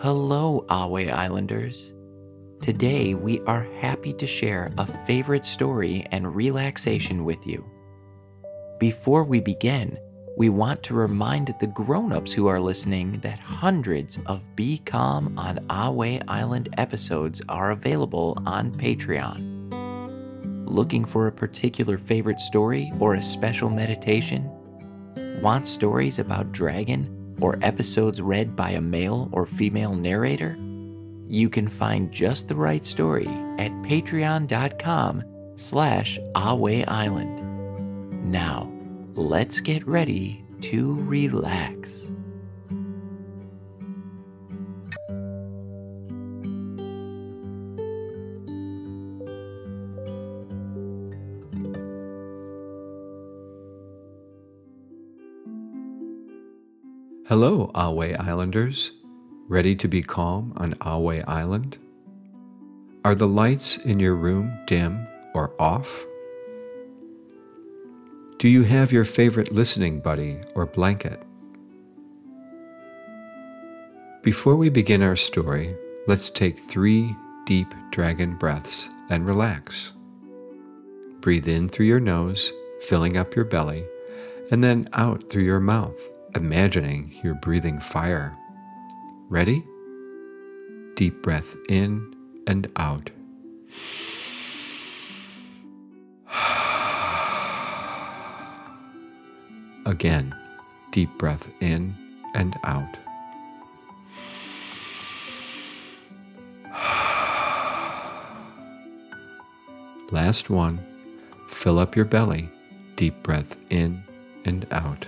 Hello, Ahway Islanders. Today we are happy to share a favorite story and relaxation with you. Before we begin, we want to remind the grown-ups who are listening that hundreds of Be Calm on Ahway Island episodes are available on Patreon. Looking for a particular favorite story or a special meditation? Want stories about dragon or episodes read by a male or female narrator? You can find just the right story at patreon.com/Ahway Island. Now, let's get ready to relax. Hello, Ahway Islanders. Ready to be calm on Ahway Island? Are the lights in your room dim or off? Do you have your favorite listening buddy or blanket? Before we begin our story, let's take 3 deep dragon breaths and relax. Breathe in through your nose, filling up your belly, and then out through your mouth, imagining you're breathing fire. Ready? Deep breath in and out. Again, deep breath in and out. Last one, fill up your belly, deep breath in and out.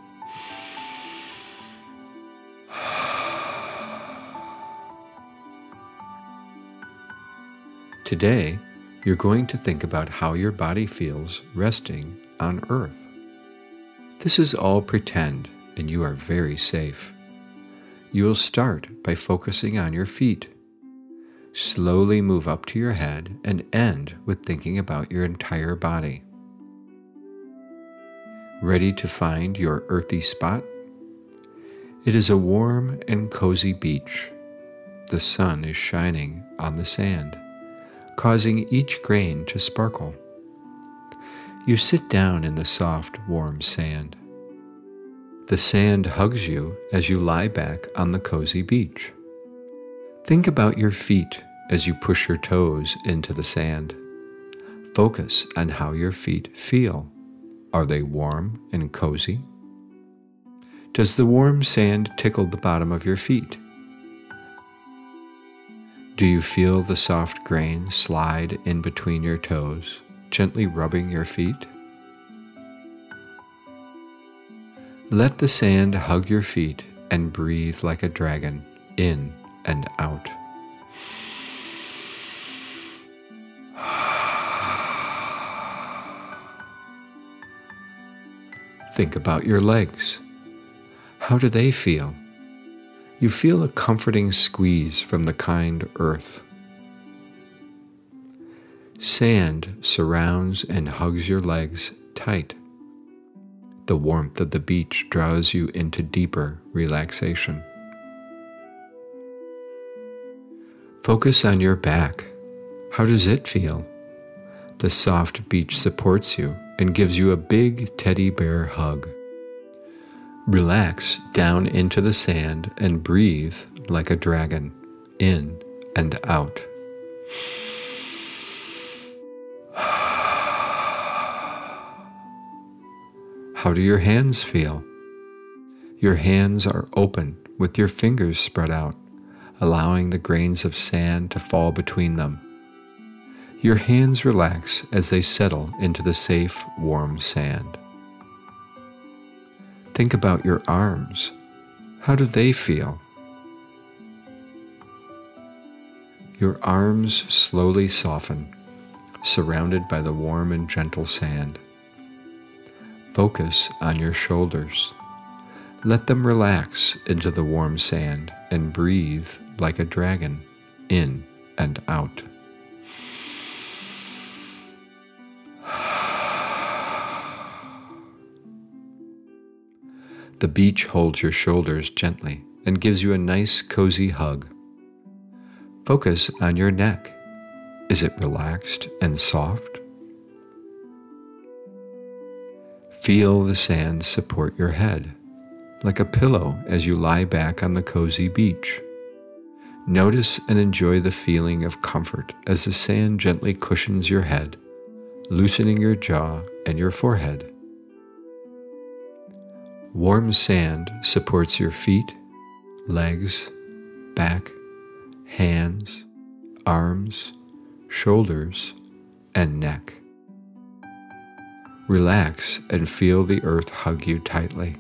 Today, you're going to think about how your body feels resting on Earth. This is all pretend, and you are very safe. You will start by focusing on your feet. Slowly move up to your head and end with thinking about your entire body. Ready to find your earthy spot? It is a warm and cozy beach. The sun is shining on the sand, causing each grain to sparkle. You sit down in the soft, warm sand. The sand hugs you as you lie back on the cozy beach. Think about your feet as you push your toes into the sand. Focus on how your feet feel. Are they warm and cozy? Does the warm sand tickle the bottom of your feet? Do you feel the soft grain slide in between your toes, gently rubbing your feet? Let the sand hug your feet and breathe like a dragon, in and out. Think about your legs. How do they feel? You feel a comforting squeeze from the kind earth. Sand surrounds and hugs your legs tight. The warmth of the beach draws you into deeper relaxation. Focus on your back. How does it feel? The soft beach supports you and gives you a big teddy bear hug. Relax down into the sand and breathe like a dragon, in and out. How do your hands feel? Your hands are open with your fingers spread out, allowing the grains of sand to fall between them. Your hands relax as they settle into the safe, warm sand. Think about your arms. How do they feel? Your arms slowly soften, surrounded by the warm and gentle sand. Focus on your shoulders. Let them relax into the warm sand and breathe like a dragon, in and out. The beach holds your shoulders gently and gives you a nice, cozy hug. Focus on your neck. Is it relaxed and soft? Feel the sand support your head, like a pillow as you lie back on the cozy beach. Notice and enjoy the feeling of comfort as the sand gently cushions your head, loosening your jaw and your forehead. Warm sand supports your feet, legs, back, hands, arms, shoulders, and neck. Relax and feel the earth hug you tightly.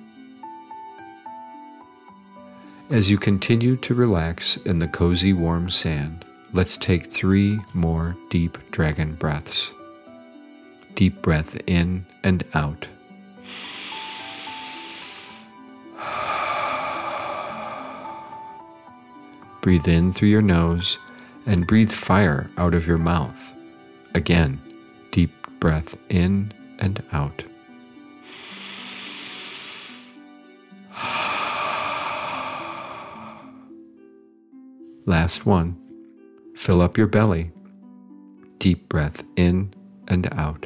As you continue to relax in the cozy warm sand, let's take 3 more deep dragon breaths. Deep breath in and out. Breathe in through your nose and breathe fire out of your mouth. Again, deep breath in and out. Last one. Fill up your belly. Deep breath in and out.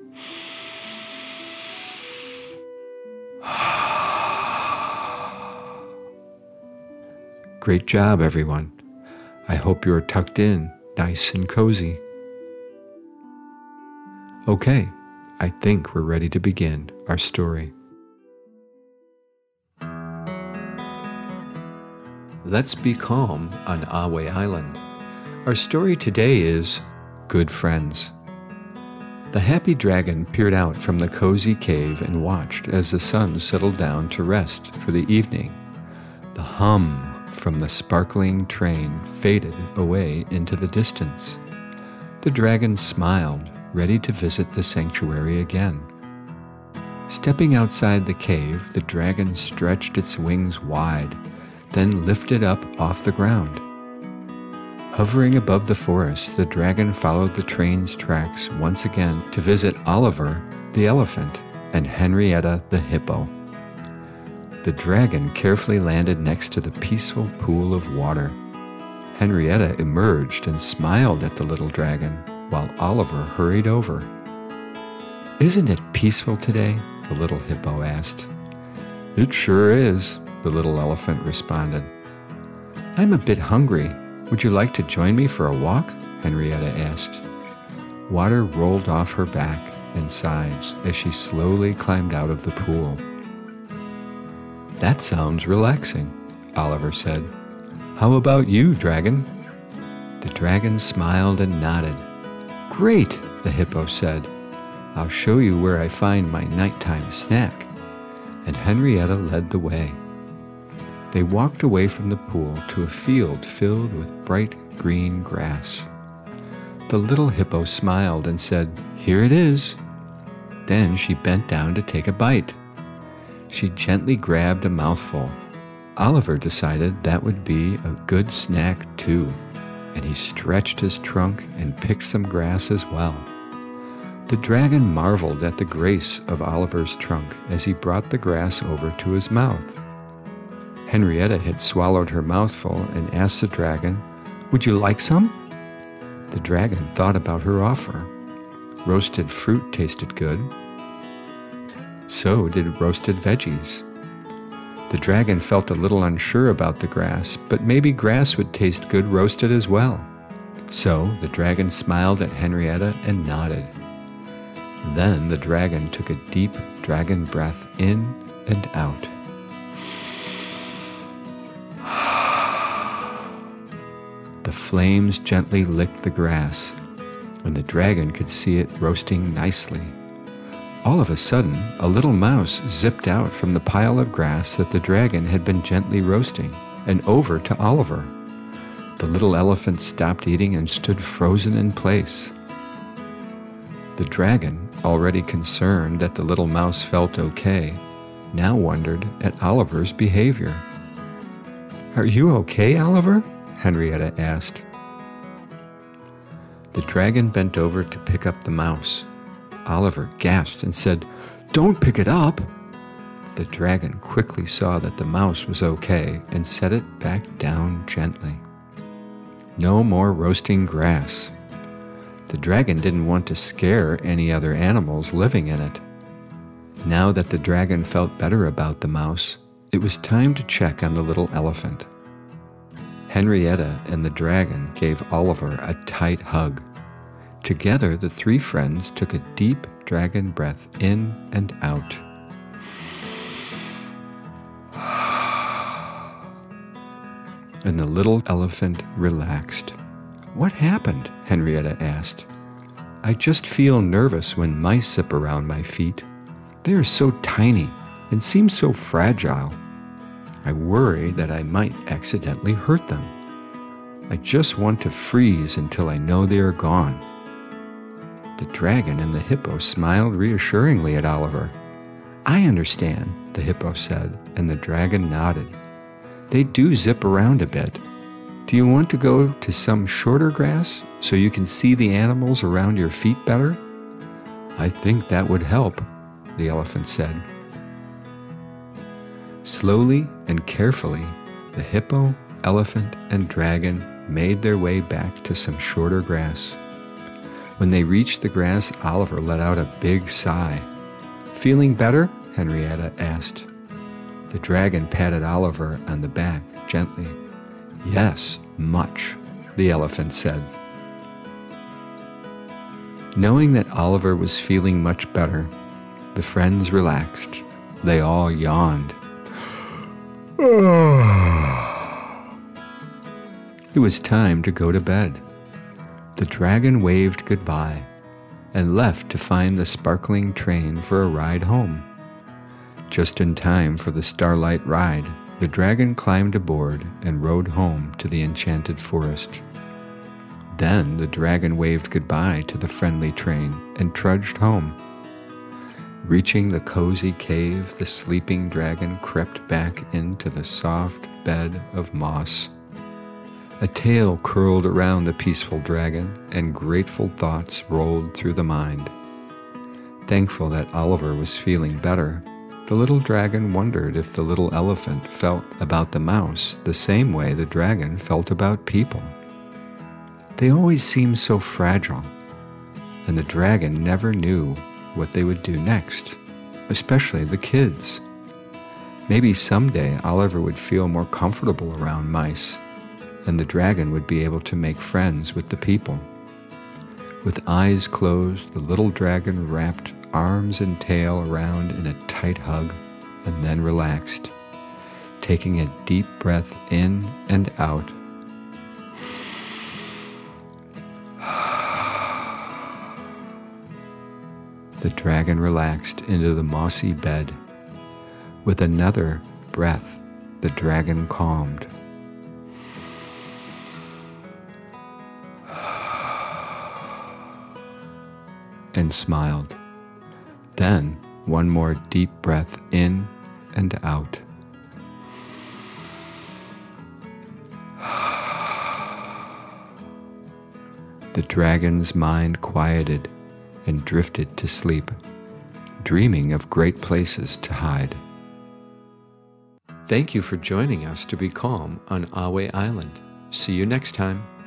Great job, everyone. I hope you're tucked in, nice and cozy. Okay, I think we're ready to begin our story. Let's be calm on Ahway Island. Our story today is Good Friends. The happy dragon peered out from the cozy cave and watched as the sun settled down to rest for the evening. The hum from the sparkling train faded away into the distance. The dragon smiled, ready to visit the sanctuary again. Stepping outside the cave, the dragon stretched its wings wide, then lifted up off the ground. Hovering above the forest, the dragon followed the train's tracks once again to visit Oliver the elephant and Henrietta the hippo. The dragon carefully landed next to the peaceful pool of water. Henrietta emerged and smiled at the little dragon, while Oliver hurried over. "Isn't it peaceful today?" the little hippo asked. "It sure is," the little elephant responded. "I'm a bit hungry. Would you like to join me for a walk?" Henrietta asked. Water rolled off her back and sides as she slowly climbed out of the pool. "That sounds relaxing," Oliver said. "How about you, dragon?" The dragon smiled and nodded. "Great," the hippo said. "I'll show you where I find my nighttime snack." And Henrietta led the way. They walked away from the pool to a field filled with bright green grass. The little hippo smiled and said, "Here it is." Then she bent down to take a bite. She gently grabbed a mouthful. Oliver decided that would be a good snack too, and he stretched his trunk and picked some grass as well. The dragon marveled at the grace of Oliver's trunk as he brought the grass over to his mouth. Henrietta had swallowed her mouthful and asked the dragon, "Would you like some?" The dragon thought about her offer. Roasted fruit tasted good. So did roasted veggies. The dragon felt a little unsure about the grass, but maybe grass would taste good roasted as well. So the dragon smiled at Henrietta and nodded. Then the dragon took a deep dragon breath in and out. The flames gently licked the grass, and the dragon could see it roasting nicely. All of a sudden, a little mouse zipped out from the pile of grass that the dragon had been gently roasting, and over to Oliver. The little elephant stopped eating and stood frozen in place. The dragon, already concerned that the little mouse felt okay, now wondered at Oliver's behavior. "Are you okay, Oliver?" Henrietta asked. The dragon bent over to pick up the mouse. Oliver gasped and said, "Don't pick it up." The dragon quickly saw that the mouse was okay and set it back down gently. No more roasting grass. The dragon didn't want to scare any other animals living in it. Now that the dragon felt better about the mouse, it was time to check on the little elephant. Henrietta and the dragon gave Oliver a tight hug. Together, the three friends took a deep dragon breath in and out. And the little elephant relaxed. "What happened?" Henrietta asked. "I just feel nervous when mice zip around my feet. They are so tiny and seem so fragile. I worry that I might accidentally hurt them. I just want to freeze until I know they are gone." The dragon and the hippo smiled reassuringly at Oliver. "I understand," the hippo said, and the dragon nodded. "They do zip around a bit. Do you want to go to some shorter grass so you can see the animals around your feet better?" "I think that would help," the elephant said. Slowly and carefully, the hippo, elephant, and dragon made their way back to some shorter grass. When they reached the grass, Oliver let out a big sigh. "Feeling better?" Henrietta asked. The dragon patted Oliver on the back gently. "Yes, much," the elephant said. Knowing that Oliver was feeling much better, the friends relaxed. They all yawned. It was time to go to bed. The dragon waved goodbye and left to find the sparkling train for a ride home. Just in time for the starlight ride, the dragon climbed aboard and rode home to the enchanted forest. Then the dragon waved goodbye to the friendly train and trudged home. Reaching the cozy cave, the sleeping dragon crept back into the soft bed of moss. A tail curled around the peaceful dragon, and grateful thoughts rolled through the mind. Thankful that Oliver was feeling better, the little dragon wondered if the little elephant felt about the mouse the same way the dragon felt about people. They always seemed so fragile, and the dragon never knew what they would do next, especially the kids. Maybe someday Oliver would feel more comfortable around mice, and the dragon would be able to make friends with the people. With eyes closed, the little dragon wrapped arms and tail around in a tight hug and then relaxed, taking a deep breath in and out. The dragon relaxed into the mossy bed. With another breath, the dragon calmed. And smiled. Then one more deep breath in and out. The dragon's mind quieted and drifted to sleep, dreaming of great places to hide. Thank you for joining us to be calm on Ahway Island. See you next time.